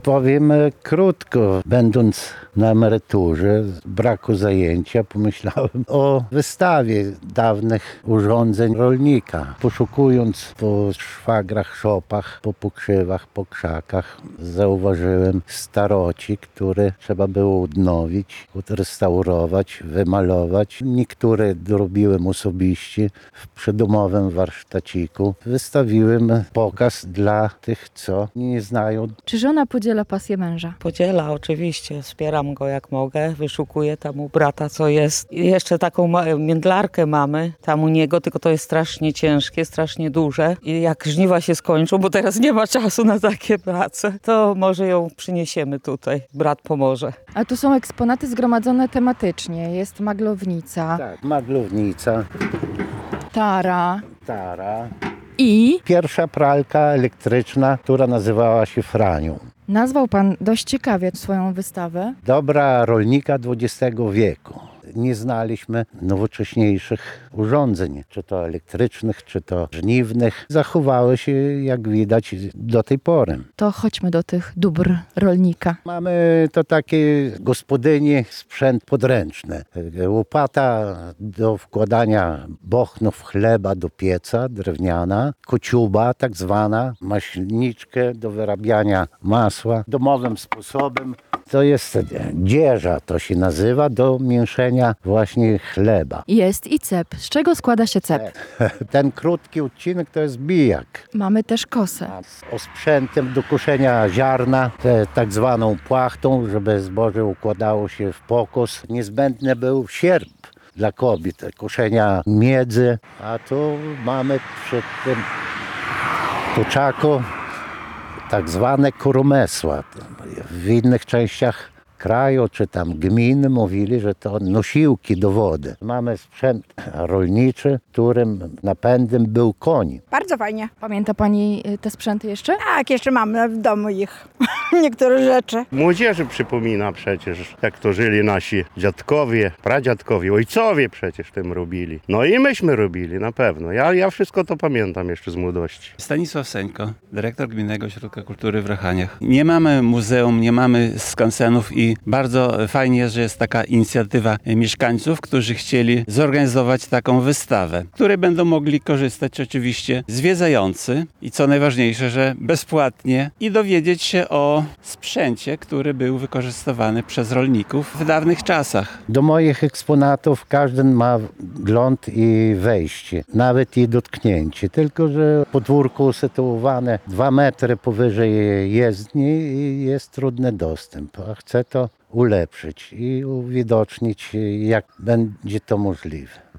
Powiem krótko, będąc na emeryturze, z braku zajęcia, pomyślałem o wystawie dawnych urządzeń rolnika. Poszukując po szwagrach, szopach, po pokrzywach, po krzakach, zauważyłem starocik, który trzeba było odnowić, odrestaurować, wymalować. Niektóre robiłem osobiście w przydomowym warsztaciku. Wystawiłem pokaz dla tych, co nie znają. Czy żona podziela pasję męża? Podziela oczywiście, wspieram go jak mogę, wyszukuję tam u brata co jest. I jeszcze taką międlarkę mamy tam u niego, tylko to jest strasznie ciężkie, strasznie duże. I jak żniwa się skończą, bo teraz nie ma czasu na takie prace, to może ją przyniesiemy tutaj, brat pomoże. A tu są eksponaty zgromadzone tematycznie. Jest maglownica, Tak, maglownica, tara tara. i Pierwsza pralka elektryczna, która nazywała się Franią. nazwał pan dość ciekawie swoją wystawę. Dobra rolnika XX wieku. Nie znaliśmy nowocześniejszych urządzeń, czy to elektrycznych, czy to żniwnych. Zachowały się, jak widać, do tej pory. To chodźmy do tych dóbr rolnika. Mamy to takie gospodynie, sprzęt podręczny. Łopata do wkładania bochnów chleba do pieca, drewniana. Kociuba tak zwana, maślniczkę do wyrabiania masła. Domowym sposobem to jest dzieża, to się nazywa, do mięszenia właśnie chleba. Jest i cep. Z czego składa się cep? Ten krótki odcinek to jest bijak. Mamy też kosę. A z osprzętem do koszenia ziarna, tak zwaną płachtą, żeby zboże układało się w pokos. Niezbędny był sierp dla kobiet, koszenia miedzy, a tu mamy przy tym tuczaku tak zwane kurumesła. W innych częściach kraju czy tam gminy mówili, że to nosiłki do wody. Mamy sprzęt rolniczy, którym napędem był koń. Bardzo fajnie. Pamięta pani te sprzęty jeszcze? Tak, jeszcze mamy w domu ich niektóre rzeczy. Młodzieży przypomina przecież, jak to żyli nasi dziadkowie, pradziadkowie, ojcowie przecież tym robili. No i myśmy robili, na pewno. Ja wszystko to pamiętam jeszcze z młodości. Stanisław Seńko, dyrektor Gminnego Ośrodka Kultury w Rachaniach. Nie mamy muzeum, nie mamy skansenów i bardzo fajnie jest, że jest taka inicjatywa mieszkańców, którzy chcieli zorganizować taką wystawę, której będą mogli korzystać oczywiście zwiedzający i co najważniejsze, że bezpłatnie i dowiedzieć się o sprzęcie, który był wykorzystywany przez rolników w dawnych czasach. Do moich eksponatów każdy ma wgląd i wejście, nawet i dotknięcie, tylko że podwórko usytuowane 2 metry powyżej jezdni i jest trudny dostęp, a chcę to ulepszyć i uwidocznić, jak będzie to możliwe.